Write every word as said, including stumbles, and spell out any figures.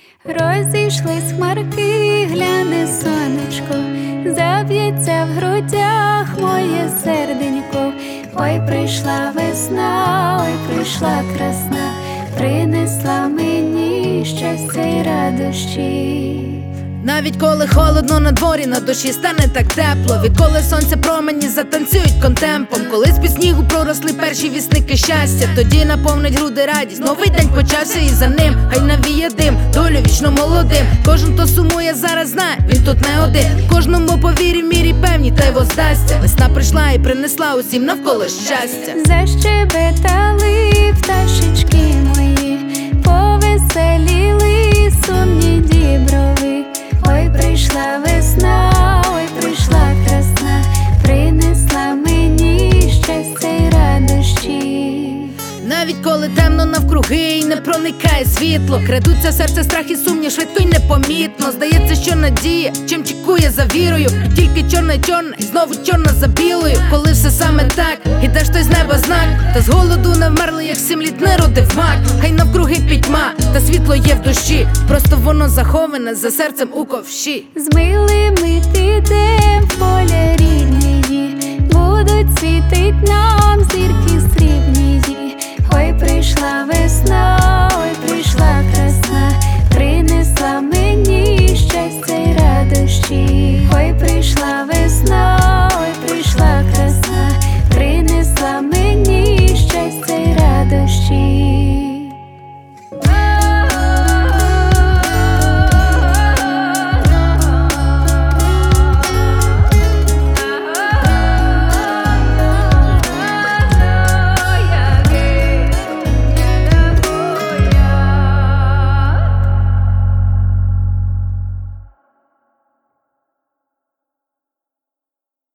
Розійшлись хмарки, гляне сонечко, заб'ється в грудях моє серденько. Ой, прийшла весна, ой, прийшла красна, принесла мені щастя й радощі. Навіть коли холодно на дворі, на душі стане так тепло. Відколи сонце промені затанцюють контемпом. Коли з-під снігу проросли перші вісники щастя, тоді наповнить груди радість. Новий день почався і за ним хай навіє дим, долю вічно молодим. Кожен, хто сумує, зараз знає, він тут не один. Кожному по вірі, мірі певні, та й воздасться. Весна прийшла і принесла усім навколо щастя. Защебетали пташечки мої, повеселіли сумні діброви. Ой, прийшла весна, ой, прийшла красна, принесла мені щастя й радощі. Навіть коли темно навкруги і не проникає світло, крадуться серце, страх і сумнів швидко й непомітно. Здається, що надія чим чекує за вірою, і тільки чорна й чорна, і знову чорна за білою. Коли все саме так, ідеш той з неба знак, та з голоду не вмерли, як сім літ не родив мак. Хай навкруги пітьма, та світло є в душі, просто воно заховане за серцем у ковші. З милими підем в поле рідної, будуть світить нам зірки срібні. Ой, прийшла весна,